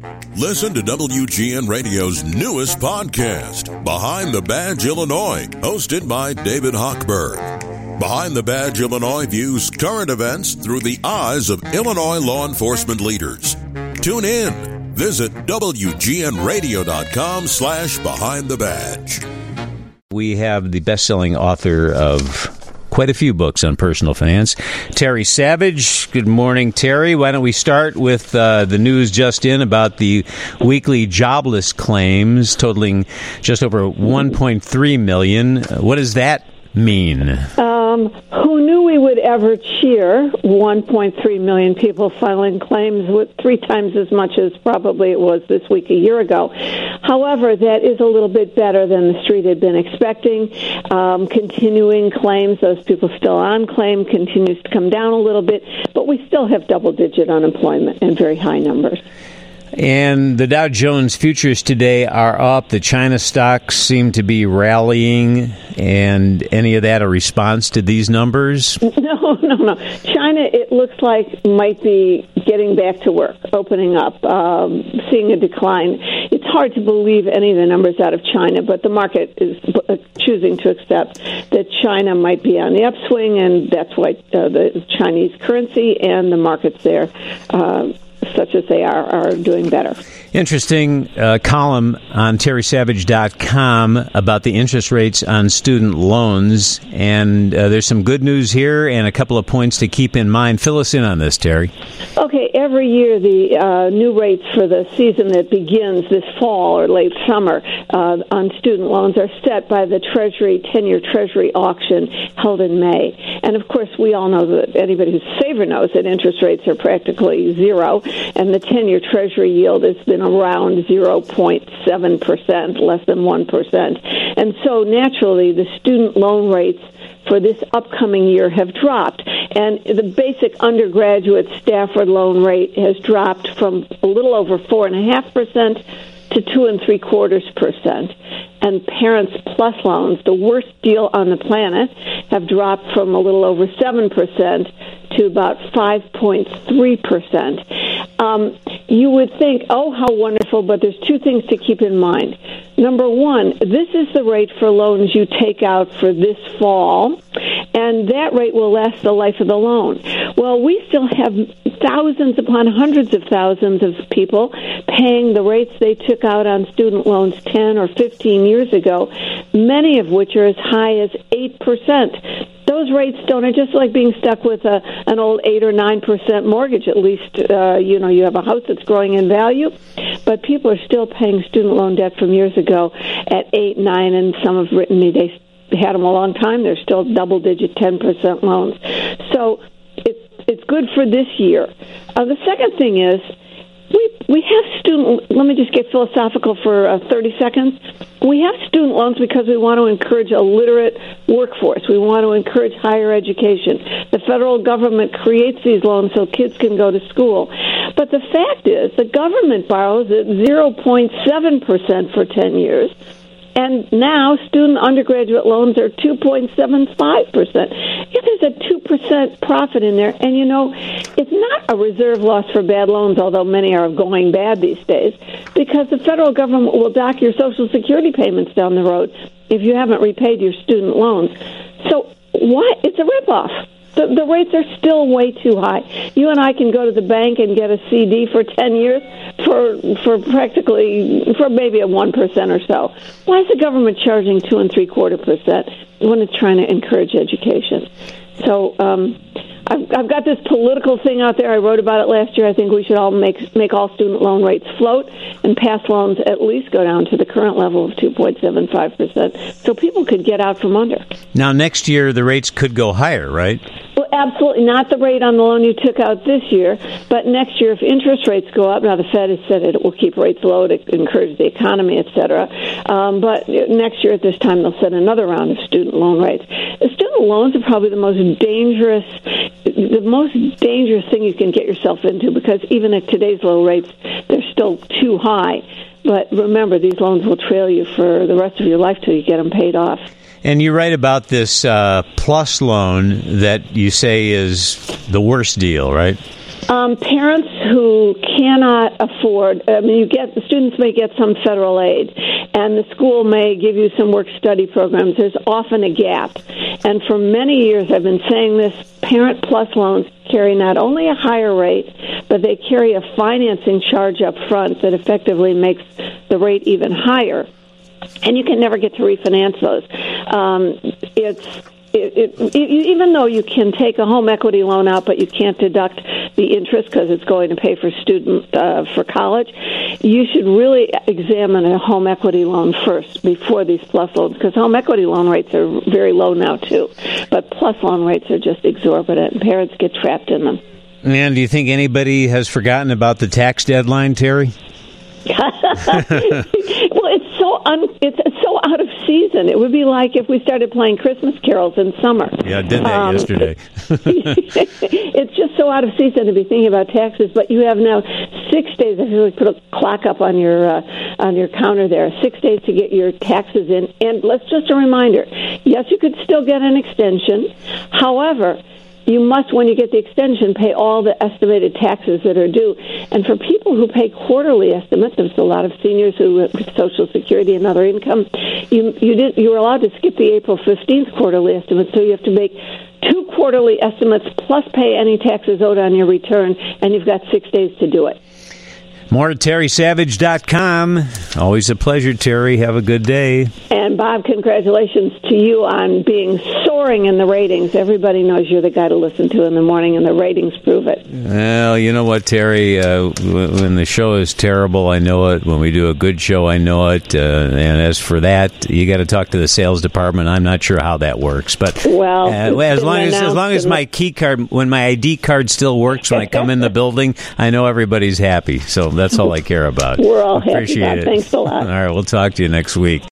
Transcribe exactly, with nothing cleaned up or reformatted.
Listen to W G N Radio's newest podcast, Behind the Badge Illinois, hosted by David Hochberg. Behind the Badge Illinois views current events through the eyes of Illinois law enforcement leaders. Tune in. Visit W G N radio dot com slash behind the badge. We have the best-selling author of quite a few books on personal finance, Terry Savage. Good morning, Terry. Why don't we start with uh, the news just in about the weekly jobless claims totaling just over one point three million. What does that mean? Um, who knew we would ever cheer one point three million people filing claims, with three times as much as probably it was this week a year ago. However, that is a little bit better than the street had been expecting. Um, continuing claims, those people still on claim, continues to come down a little bit, but we still have double-digit unemployment and very high numbers. And the Dow Jones futures today are up. The China stocks seem to be rallying. And any of that a response to these numbers? No, no, no. China, it looks like, might be getting back to work, opening up, um, seeing a decline. It's hard to believe any of the numbers out of China, but the market is choosing to accept that China might be on the upswing, and that's why uh, the Chinese currency and the markets there, uh, such as they are, are doing better. Interesting uh, column on terry savage dot com about the interest rates on student loans. And uh, there's some good news here and a couple of points to keep in mind. Fill us in on this, Terry. Okay, every year the uh, new rates for the season that begins this fall or late summer uh, on student loans are set by the Treasury, ten-year Treasury auction held in May. And, of course, we all know that anybody who's a saver knows that interest rates are practically zero, and the ten-year Treasury yield has been around zero point seven percent, less than one percent. And so, naturally, the student loan rates for this upcoming year have dropped. And the basic undergraduate Stafford loan rate has dropped from a little over four point five percent to two and three quarters percent. And Parents Plus loans, the worst deal on the planet, have dropped from a little over seven percent to about five point three percent. Um, you would think, oh, how wonderful, but there's two things to keep in mind. Number one, this is the rate for loans you take out for this fall, and that rate will last the life of the loan. Well, we still have thousands upon hundreds of thousands of people paying the rates they took out on student loans ten or fifteen years ago, many of which are as high as eight percent. Those rates don't are just like being stuck with a, an old eight or nine percent mortgage. At least, uh, you know, you have a house that's growing in value, but people are still paying student loan debt from years ago at eight, nine, and some have written me they had them a long time. They're still double-digit ten percent loans. So it's it's good for this year. Uh, the second thing is, we we have student. Let me just get philosophical for uh, thirty seconds. We have student loans because we want to encourage a literate workforce. We want to encourage higher education. The federal government creates these loans so kids can go to school. But the fact is, the government borrows at zero point seven percent for ten years. And now student undergraduate loans are two point seven five percent. Yeah, there's a two percent profit in there. And, you know, it's not a reserve loss for bad loans, although many are going bad these days, because the federal government will dock your Social Security payments down the road if you haven't repaid your student loans. So why? It's a ripoff. The, the rates are still way too high. You and I can go to the bank and get a C D for ten years for for practically, for maybe a one percent or so. Why is the government charging two and three quarter percent when it's trying to encourage education? So um, I've, I've got this political thing out there. I wrote about it last year. I think we should all make make all student loan rates float and pass loans at least go down to the current level of two point seven five percent so people could get out from under. Now, next year, the rates could go higher, right? Well, absolutely not the rate on the loan you took out this year, but next year if interest rates go up, now the Fed has said it will keep rates low to encourage the economy, et cetera. Um, but next year at this time they'll set another round of student loan rates. The student loans are probably the most dangerous, the most dangerous thing you can get yourself into, because even at today's low rates, they're still too high. But remember, these loans will trail you for the rest of your life till you get them paid off. And you write about this uh, Plus loan that you say is the worst deal, right? Um, parents who cannot afford, I mean, you get, the students may get some federal aid, and the school may give you some work-study programs. There's often a gap. And for many years, I've been saying this, Parent Plus loans carry not only a higher rate, but they carry a financing charge up front that effectively makes the rate even higher. And you can never get to refinance those. Um, it's It, it, even though you can take a home equity loan out, but you can't deduct the interest because it's going to pay for student uh, for college, you should really examine a home equity loan first before these plus loans, because home equity loan rates are very low now too, but plus loan rates are just exorbitant, and parents get trapped in them. And do you think anybody has forgotten about the tax deadline, Terry? Well, it's so un, it's, it's so out of season. It would be like if we started playing Christmas carols in summer. Yeah, I did that um, yesterday. It's just so out of season to be thinking about taxes. But you have now six days. If you put a clock up on your uh, on your counter there, six days to get your taxes in. And let's just a reminder: yes, you could still get an extension. However, you must, when you get the extension, pay all the estimated taxes that are due. And for people who pay quarterly estimates, there's a lot of seniors who have Social Security and other income, you you did you were allowed to skip the April fifteenth quarterly estimate, so you have to make two quarterly estimates plus pay any taxes owed on your return, and you've got six days to do it. More at terry savage dot com. Always a pleasure, Terry. Have a good day. And, Bob, congratulations to you on being soaring in the ratings. Everybody knows you're the guy to listen to in the morning, and the ratings prove it. Well, you know what, Terry? Uh, when the show is terrible, I know it. When we do a good show, I know it. Uh, and as for that, you got to talk to the sales department. I'm not sure how that works. But well, uh, as long as as long as my key card, when my I D card still works when I come in the building, I know everybody's happy. So that's all I care about. We're all happy. Appreciate Bob. it. Thanks a lot. All right, we'll talk to you next week.